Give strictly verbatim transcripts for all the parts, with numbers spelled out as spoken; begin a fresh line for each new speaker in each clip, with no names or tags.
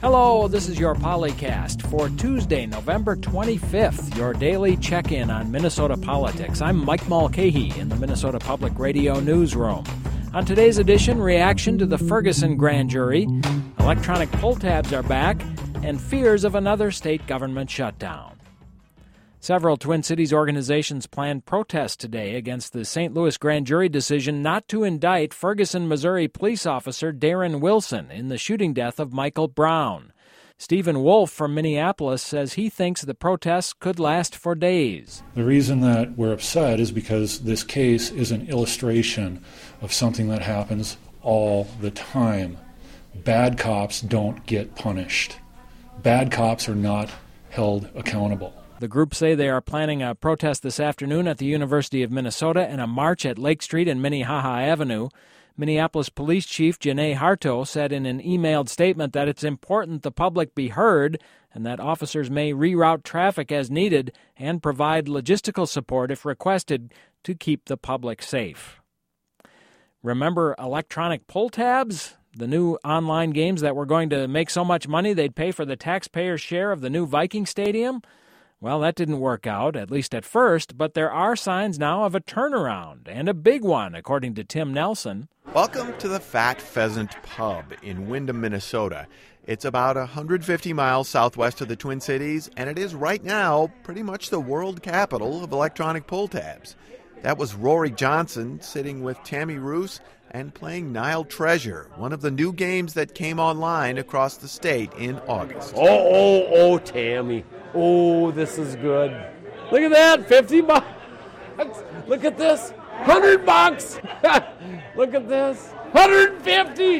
Hello, this is your Polycast for Tuesday, November twenty-fifth, your daily check-in on Minnesota politics. I'm Mike Mulcahy in the Minnesota Public Radio newsroom. On today's edition, reaction to the Ferguson grand jury, electronic poll tabs are back, and fears of another state government shutdown. Several Twin Cities organizations planned protests today against the Saint Louis grand jury decision not to indict Ferguson, Missouri police officer Darren Wilson in the shooting death of Michael Brown. Stephen Wolf from Minneapolis says he thinks the protests could last for days.
The reason that we're upset is because this case is an illustration of something that happens all the time. Bad cops don't get punished. Bad cops are not held accountable.
The group say they are planning a protest this afternoon at the University of Minnesota and a march at Lake Street and Minnehaha Avenue. Minneapolis Police Chief Janae Harto said in an emailed statement that it's important the public be heard and that officers may reroute traffic as needed and provide logistical support if requested to keep the public safe. Remember electronic poll tabs? The new online games that were going to make so much money they'd pay for the taxpayers' share of the new Viking Stadium? Well, that didn't work out, at least at first, but there are signs now of a turnaround, and a big one, according to Tim Nelson.
Welcome to the Fat Pheasant Pub in Windham, Minnesota. It's about one hundred fifty miles southwest of the Twin Cities, and it is right now pretty much the world capital of electronic pull tabs. That was Rory Johnson sitting with Tammy Roos and playing Nile Treasure, one of the new games that came online across the state in August.
Oh, oh, oh, Tammy. Oh, this is good. Look at that, fifty bucks. Look at this, one hundred bucks. Look at this, one hundred fifty.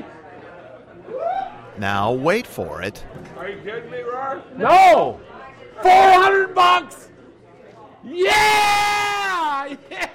Now, wait for it.
Are you kidding me, Rory? No, four hundred bucks. Yeah!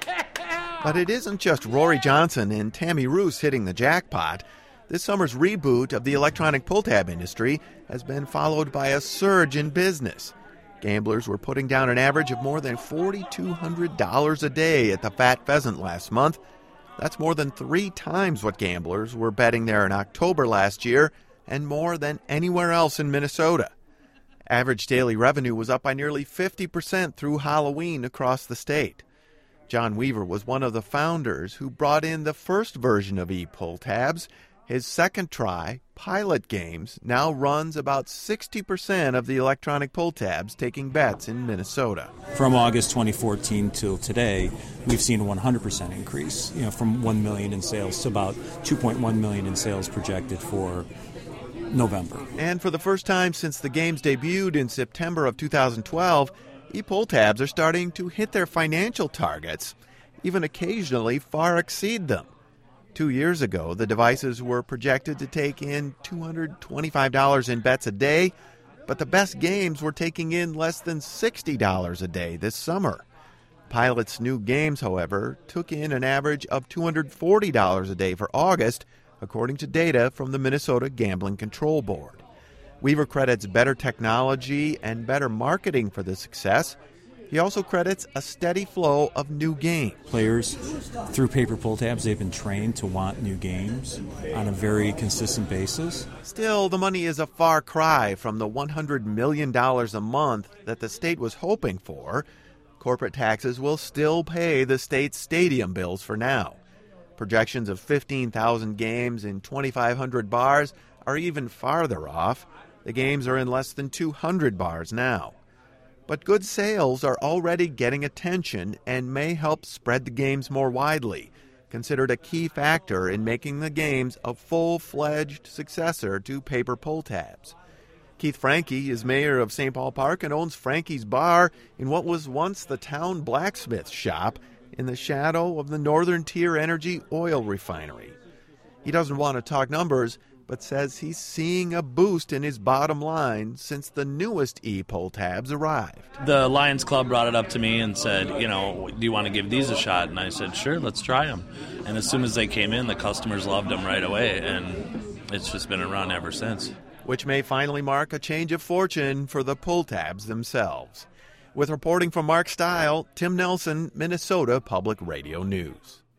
Yeah!
But it isn't just Rory Johnson and Tammy Roos hitting the jackpot. This summer's reboot of the electronic pull tab industry has been followed by a surge in business. Gamblers were putting down an average of more than four thousand two hundred dollars a day at the Fat Pheasant last month. That's more than three times what gamblers were betting there in October last year, and more than anywhere else in Minnesota. Average daily revenue was up by nearly fifty percent through Halloween across the state. John Weaver was one of the founders who brought in the first version of e-pull tabs. His second try, Pilot Games, now runs about sixty percent of the electronic pull tabs taking bets in Minnesota.
From August twenty fourteen till today, we've seen a one hundred percent increase, you know, from one million in sales to about two point one million in sales projected for November.
And for the first time since the games debuted in September of two thousand twelve, e-pull tabs are starting to hit their financial targets, even occasionally far exceed them. Two years ago, the devices were projected to take in two hundred twenty-five dollars in bets a day, but the best games were taking in less than sixty dollars a day this summer. Pilot's new games, however, took in an average of two hundred forty dollars a day for August, according to data from the Minnesota Gambling Control Board. Weaver credits better technology and better marketing for the success. He also credits a steady flow of new games.
Players, through paper pull tabs, they've been trained to want new games on a very consistent basis.
Still, the money is a far cry from the one hundred million dollars a month that the state was hoping for. Corporate taxes will still pay the state's stadium bills for now. Projections of fifteen thousand games in twenty-five hundred bars are even farther off. The games are in less than two hundred bars now. But good sales are already getting attention and may help spread the games more widely, considered a key factor in making the games a full-fledged successor to paper pull tabs. Keith Franke is mayor of Saint Paul Park and owns Franke's Bar in what was once the town blacksmith shop in the shadow of the Northern Tier Energy oil refinery. He doesn't want to talk numbers, but says he's seeing a boost in his bottom line since the newest e-pull tabs arrived.
The Lions Club brought it up to me and said, you know, do you want to give these a shot? And I said, sure, let's try them. And as soon as they came in, the customers loved them right away, and it's just been around ever since.
Which may finally mark a change of fortune for the pull tabs themselves. With reporting from Mark Stile, Tim Nelson, Minnesota Public Radio News.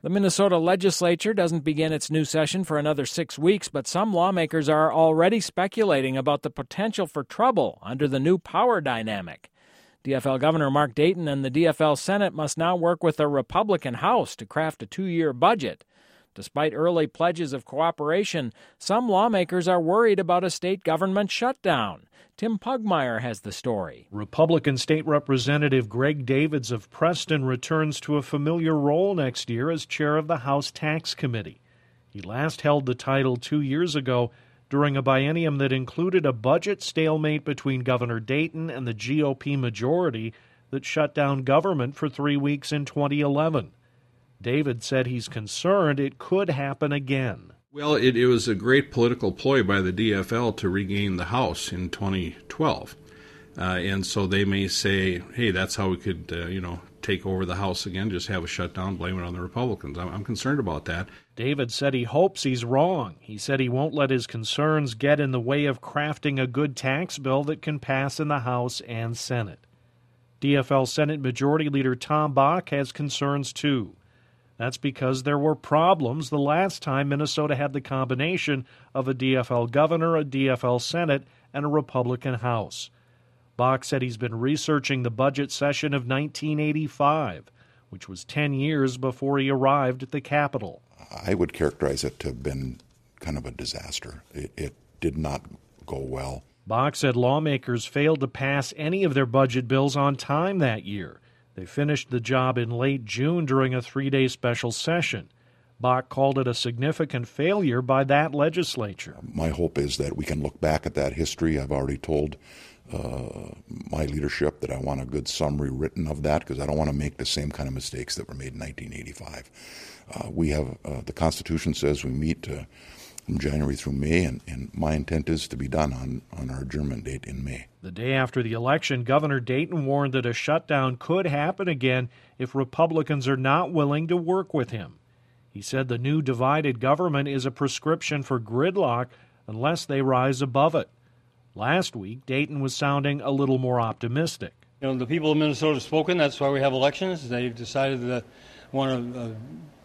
The Minnesota legislature doesn't begin its new session for another six weeks, but some lawmakers are already speculating about the potential for trouble under the new power dynamic. D F L Governor Mark Dayton and the D F L Senate must now work with a Republican House to craft a two-year budget. Despite early pledges of cooperation, some lawmakers are worried about a state government shutdown. Tim Pugmire has the story.
Republican State Representative Greg Davids of Preston returns to a familiar role next year as chair of the House Tax Committee. He last held the title two years ago during a biennium that included a budget stalemate between Governor Dayton and the G O P majority that shut down government for three weeks in twenty eleven. David said he's concerned it could happen again.
Well, it, it was a great political ploy by the D F L to regain the House in twenty twelve. Uh, and so they may say, hey, that's how we could, uh, you know, take over the House again, just have a shutdown, blame it on the Republicans. I'm, I'm concerned about that.
David said he hopes he's wrong. He said he won't let his concerns get in the way of crafting a good tax bill that can pass in the House and Senate. D F L Senate Majority Leader Tom Bach has concerns, too. That's because there were problems the last time Minnesota had the combination of a D F L governor, a D F L Senate, and a Republican House. Bach said he's been researching the budget session of nineteen eighty-five, which was ten years before he arrived at the Capitol.
I would characterize it to have been kind of a disaster. It, it did not go well.
Bach said lawmakers failed to pass any of their budget bills on time that year. They finished the job in late June during a three-day special session. Bach called it a significant failure by that legislature.
My hope is that we can look back at that history. I've already told uh, my leadership that I want a good summary written of that because I don't want to make the same kind of mistakes that were made in nineteen eighty-five. Uh, we have, uh, the Constitution says we meet uh, from January through May, and, and my intent is to be done on, on our adjournment date in May.
The day after the election, Governor Dayton warned that a shutdown could happen again if Republicans are not willing to work with him. He said the new divided government is a prescription for gridlock unless they rise above it. Last week, Dayton was sounding a little more optimistic.
You know, the people of Minnesota have spoken. That's why we have elections. They've decided that want a, a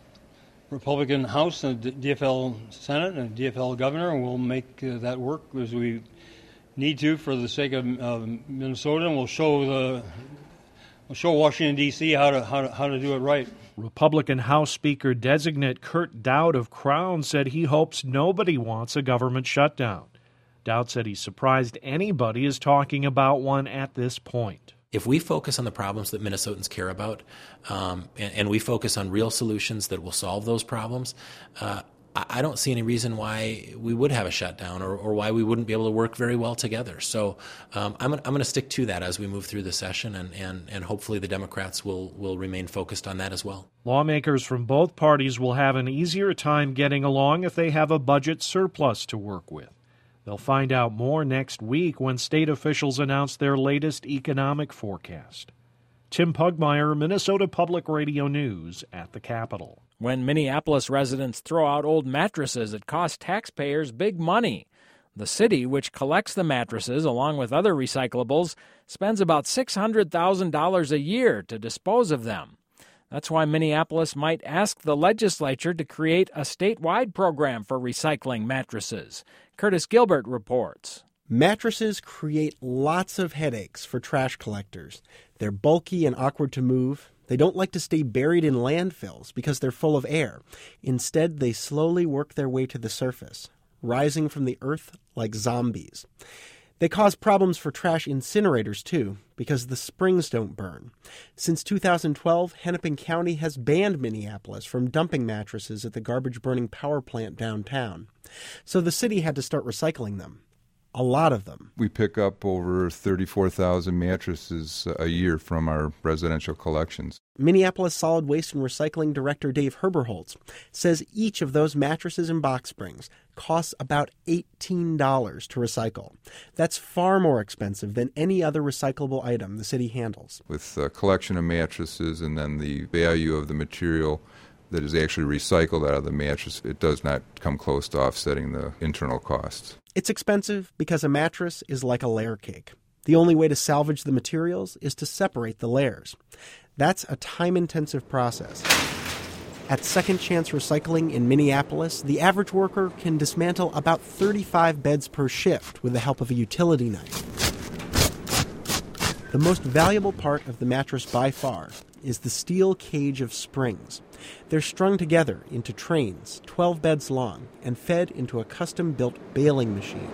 Republican House and a D F L Senate and a D F L governor, and we'll make uh, that work as we need to for the sake of uh, Minnesota, and we'll show the we'll show Washington D C how to how to how to do it right.
Republican House Speaker designate Kurt Dowd of Crown said he hopes nobody wants a government shutdown. Dowd said he's surprised anybody is talking about one at this point.
If we focus on the problems that Minnesotans care about, um, and, and we focus on real solutions that will solve those problems, uh, I don't see any reason why we would have a shutdown or, or why we wouldn't be able to work very well together. So um, I'm, I'm going to stick to that as we move through the session, and, and, and hopefully the Democrats will, will remain focused on that as well.
Lawmakers from both parties will have an easier time getting along if they have a budget surplus to work with. They'll find out more next week when state officials announce their latest economic forecast. Tim Pugmire, Minnesota Public Radio News at the Capitol.
When Minneapolis residents throw out old mattresses, it costs taxpayers big money. The city, which collects the mattresses along with other recyclables, spends about six hundred thousand dollars a year to dispose of them. That's why Minneapolis might ask the legislature to create a statewide program for recycling mattresses. Curtis Gilbert reports.
Mattresses create lots of headaches for trash collectors. They're bulky and awkward to move. They don't like to stay buried in landfills because they're full of air. Instead, they slowly work their way to the surface, rising from the earth like zombies. They cause problems for trash incinerators, too, because the springs don't burn. Since two thousand twelve, Hennepin County has banned Minneapolis from dumping mattresses at the garbage-burning power plant downtown. So the city had to start recycling them. A lot of them.
We pick up over thirty-four thousand mattresses a year from our residential collections.
Minneapolis Solid Waste and Recycling Director Dave Herberholz says each of those mattresses and box springs costs about eighteen dollars to recycle. That's far more expensive than any other recyclable item the city handles.
With a collection of mattresses and then the value of the material that is actually recycled out of the mattress, it does not come close to offsetting the internal costs.
It's expensive because a mattress is like a layer cake. The only way to salvage the materials is to separate the layers. That's a time-intensive process. At Second Chance Recycling in Minneapolis, the average worker can dismantle about thirty-five beds per shift with the help of a utility knife. The most valuable part of the mattress by far is the steel cage of springs. They're strung together into trains, twelve beds long, and fed into a custom-built baling machine.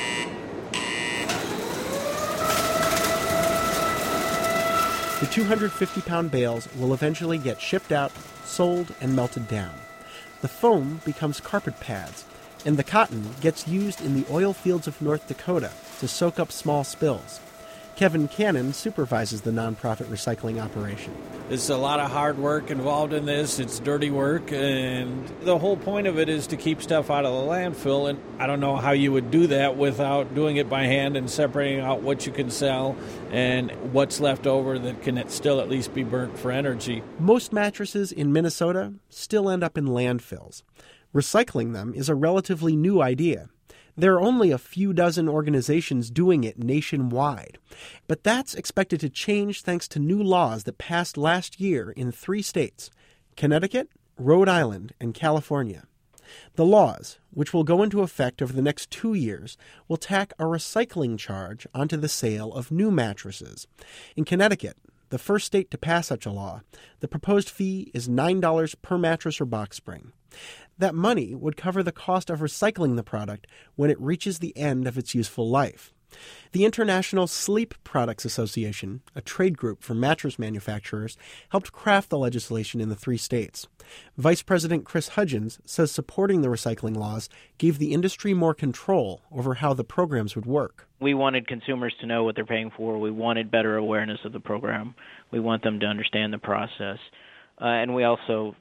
The two hundred fifty pound bales will eventually get shipped out, sold, and melted down. The foam becomes carpet pads, and the cotton gets used in the oil fields of North Dakota to soak up small spills. Kevin Cannon supervises the nonprofit recycling operation.
There's a lot of hard work involved in this. It's dirty work, and the whole point of it is to keep stuff out of the landfill, and I don't know how you would do that without doing it by hand and separating out what you can sell and what's left over that can still at least be burnt for energy.
Most mattresses in Minnesota still end up in landfills. Recycling them is a relatively new idea. There are only a few dozen organizations doing it nationwide. But that's expected to change thanks to new laws that passed last year in three states: Connecticut, Rhode Island, and California. The laws, which will go into effect over the next two years, will tack a recycling charge onto the sale of new mattresses. In Connecticut, the first state to pass such a law, the proposed fee is nine dollars per mattress or box spring. That money would cover the cost of recycling the product when it reaches the end of its useful life. The International Sleep Products Association, a trade group for mattress manufacturers, helped craft the legislation in the three states. Vice President Chris Hudgens says supporting the recycling laws gave the industry more control over how the programs would work.
We wanted consumers to know what they're paying for. We wanted better awareness of the program. We want them to understand the process. Uh, and we also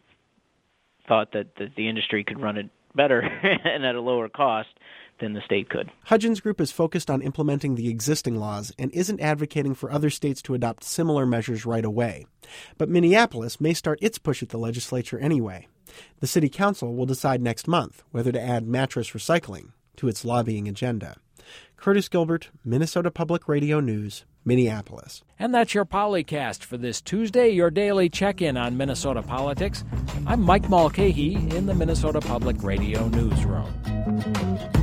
thought that, that the industry could run it better and at a lower cost than the state could.
Hudgens Group is focused on implementing the existing laws and isn't advocating for other states to adopt similar measures right away. But Minneapolis may start its push at the legislature anyway. The city council will decide next month whether to add mattress recycling to its lobbying agenda. Curtis Gilbert, Minnesota Public Radio News, Minneapolis.
And that's your Polycast for this Tuesday, your daily check-in on Minnesota politics. I'm Mike Mulcahy in the Minnesota Public Radio Newsroom.